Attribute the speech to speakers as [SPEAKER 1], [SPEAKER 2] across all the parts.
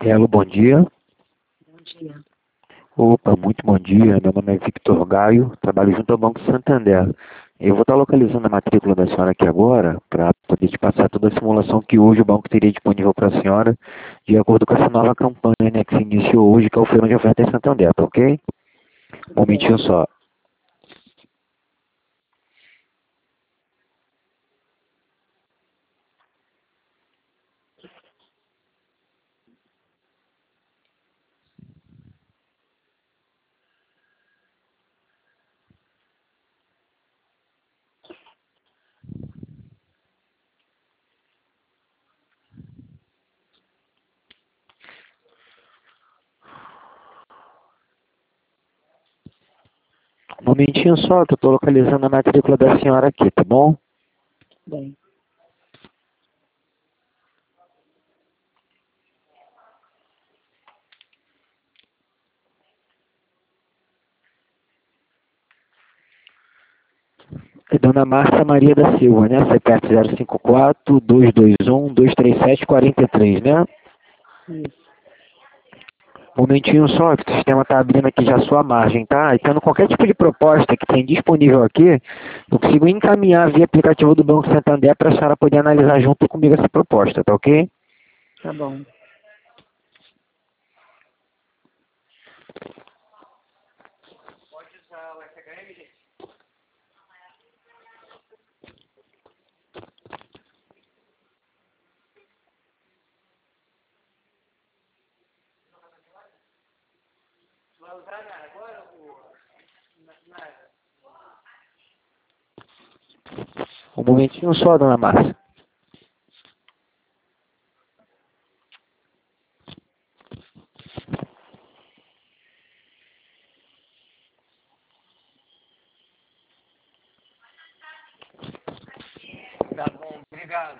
[SPEAKER 1] Hello, bom dia.
[SPEAKER 2] Bom dia.
[SPEAKER 1] Opa, muito bom dia. Meu nome é Victor Gaio, trabalho junto ao Banco Santander. Eu vou estar localizando a matrícula da senhora aqui agora para poder te passar toda a simulação que hoje o banco teria disponível para a senhora, de acordo com essa nova campanha, né, que se iniciou hoje, que é o Feirão de Oferta em Santander, tá ok? Um momentinho só. Um momentinho só, que eu estou localizando a matrícula da senhora aqui, tá bom?
[SPEAKER 2] Bem.
[SPEAKER 1] É Dona Márcia Maria da Silva, né? CPF 054-221-237-43, né?
[SPEAKER 2] Isso.
[SPEAKER 1] Um momentinho só, que o sistema está abrindo aqui já a sua margem, tá? E tendo qualquer tipo de proposta que tem disponível aqui, eu consigo encaminhar via aplicativo do Banco Santander para a senhora poder analisar junto comigo essa proposta, tá ok?
[SPEAKER 2] Tá bom.
[SPEAKER 1] Um momentinho só, Dona Márcia.
[SPEAKER 3] Tá bom, obrigado.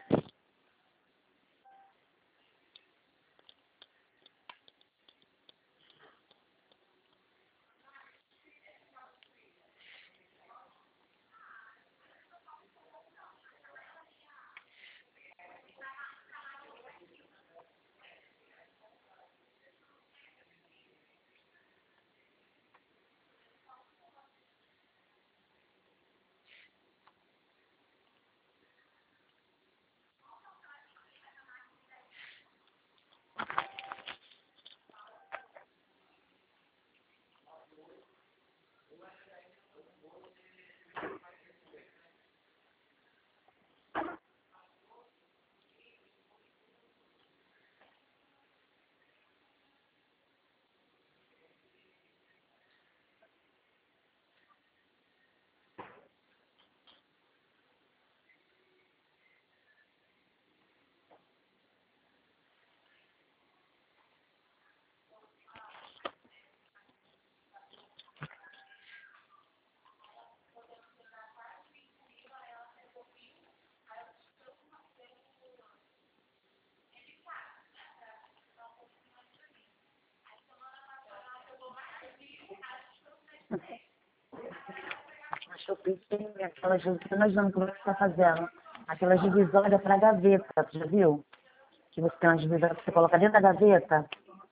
[SPEAKER 2] Acho que eu pensei aquelas que nós vamos começar a fazer. Aquela divisória para gaveta, tu já viu? Que você tem uma divisória que você coloca dentro da gaveta.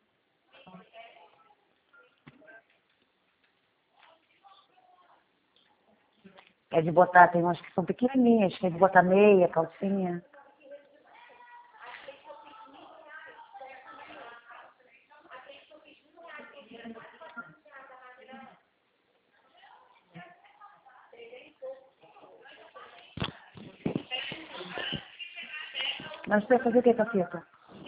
[SPEAKER 2] É de botar, tem umas que são pequenininhas, que é de botar meia, calcinha. Mas você vai fazer o que com a fita?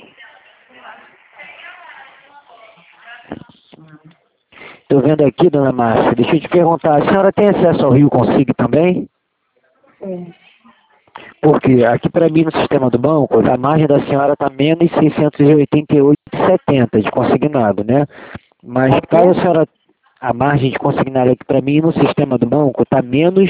[SPEAKER 1] Estou vendo aqui, Dona Márcia, deixa eu te perguntar, a senhora tem acesso ao Rio Consigo também?
[SPEAKER 2] Sim.
[SPEAKER 1] Porque aqui para mim no sistema do banco, a margem da senhora está menos 688,70 de consignado, né? Mas caso a senhora, a margem de consignado aqui para mim no sistema do banco está menos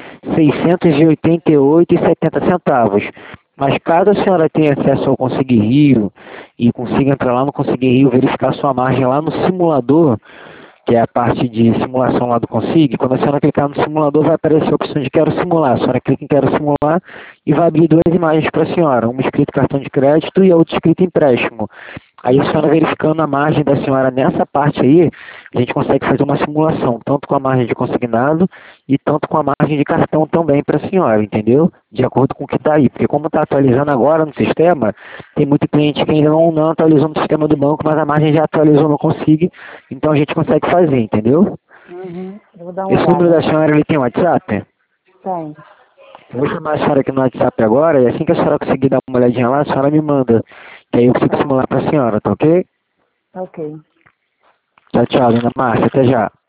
[SPEAKER 1] 688,70 centavos. Mas caso a senhora tenha acesso ao Consigo Rio e consiga entrar lá no Consigo Rio, verificar sua margem lá no simulador, que é a parte de simulação lá do Consig, quando a senhora clicar no simulador vai aparecer a opção de quero simular. A senhora clica em quero simular e vai abrir duas imagens para a senhora, uma escrita cartão de crédito e a outra escrita empréstimo. Aí a senhora verificando a margem da senhora nessa parte aí, a gente consegue fazer uma simulação, tanto com a margem de consignado e tanto com a margem de cartão também para a senhora, entendeu? De acordo com o que está aí. Porque como está atualizando agora no sistema, tem muito cliente que ainda não atualizou no sistema do banco, mas a margem já atualizou no Consigne, então a gente consegue fazer, entendeu?
[SPEAKER 2] Uhum. Eu vou dar uma
[SPEAKER 1] Esse número
[SPEAKER 2] olhada.
[SPEAKER 1] da senhora, ele tem WhatsApp?
[SPEAKER 2] Tem.
[SPEAKER 1] Eu vou chamar a senhora aqui no WhatsApp agora, e assim que a senhora conseguir dar uma olhadinha lá, a senhora me manda, que aí eu consigo
[SPEAKER 2] Tá.
[SPEAKER 1] simular para a senhora, tá ok?
[SPEAKER 2] Tá ok.
[SPEAKER 1] Tchau, tchau, dona Márcia, até já.